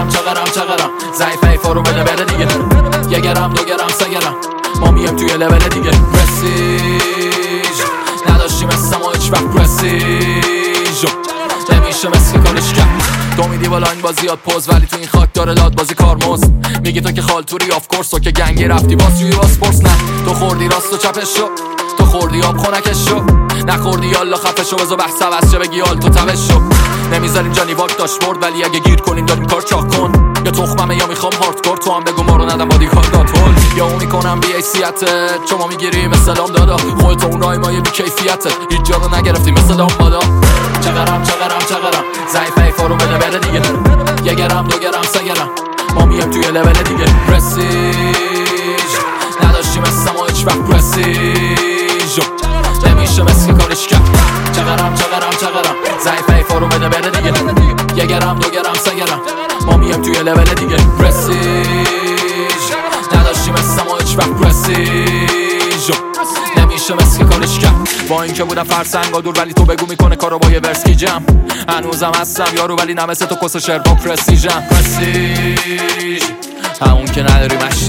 چقدرم ضعیف ایفا رو بده بره دیگه. 1 گرم 2 گرم 3 گرم ما میم توی لول دیگه. پرستیژ نداشتیم مثل ما هیچ وقت پرستیژ نمیشه مثل کارش کرد. تو میدی بالا این بازیات پوز ولی تو این خاک داره لاد بازی کارمزد. میگی تو که خالتوری آف کورس تو که گنگی رفتی باز توی باسپورس. نه تو خوردی راست و چپش شو، تو خوردی آب خونکش شو، نخوردی یالا خفه شو بزا بحث عوض شه بگی حال تو تبش شو. نمیذاریم جانی واک داشبورد ولی اگه گیر کنیم داریم کار چاق کن. یا تخممه یا میخوام هاردکور تو هم بگو ما رو ندم بادی کار داتول. یا اون میکنم بی حیثیتت شما میگیری مثل لام دادا. خودت اون رای بی کیفیتت هیچ جا رو نگرفتی مثل لام بادا. چقدرم ضعیف ایفا رو بده بره دیگه. 1 گرم 2 گرم 3 گرم ما میم توی لول دیگه. پرستیژ نداشتیم مثل ما هیچ وقت پرستیژ نمیشه مثل کارش کرد. چقدرم ضعیف ایفا رو بده بره دیگه. 1 گرم 2 گرم 3 گرم ما میم توی لول دیگه. پرستیژ نداشتیم مثل ما هیچ وقت پرستیژ نمیشه مثل کارش کرد. با اینکه بودم فرسنگا دور ولی تو بگو میکنه کارو با یه ورس گیجم. هنوزم هستم یارو ولی نه مثل تو کس شعر با پرستیژم. پرستیژ همون که نداری مشتی.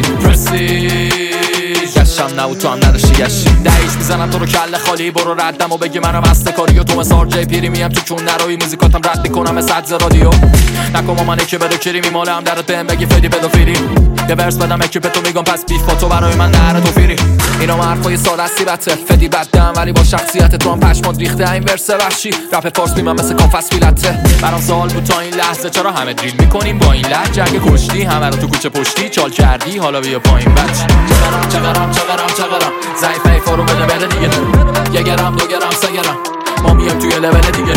پرستیژ گشتم نبود تو هم نداشتی گشتی. دهیش میزنم تو رو کله خالی برو ردم و بگی منم هسته کاری. و تو مثل آرجی پیری میم تو چون نروی موزیکاتم رد میکنم مثل عدز رادیو. نکن با منه که بده کری میمالم درت بهم بگی فدی پدوفیلی. یه ورس بدم اکیپ تو میگم پس بیف با تو برای من نهر تو فیری. اینا حرفای ساده است بته فدی بدم ولی با شخصیت تو هم پشمات ریخته. این ورس وحشی رپ فارس میمم مثل کافس ویلته. برام سوال بود تا این لحظه چرا همه دریل میکنیم با این لهجه. اگه کشتی همه رو تو کوچه پشتی چال کردی حالا بیا پایین بچه. چقدرم ضعیف ایفا رو بده بره دیگه. 1 گرم 2 گرم 3 گرم ما میم توی لول دیگه.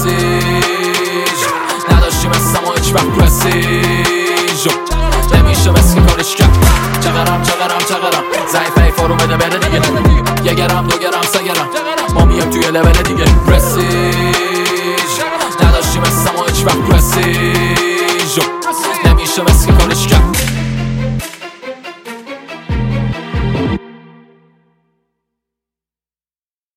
پرستیژ نداشتیم مثل ما هیچ وقت پرستیژ نمیشه مثل کارش کرد. چقدرم ضعیف ایفا رو بده بره دیگه. 1 گرم 2 گرم 3 گرم ما میم توی لول دیگه. پرستیژ نداشتیم مثل ما هیچ وقت پرستیژ نمیشه مثل کارش کرد.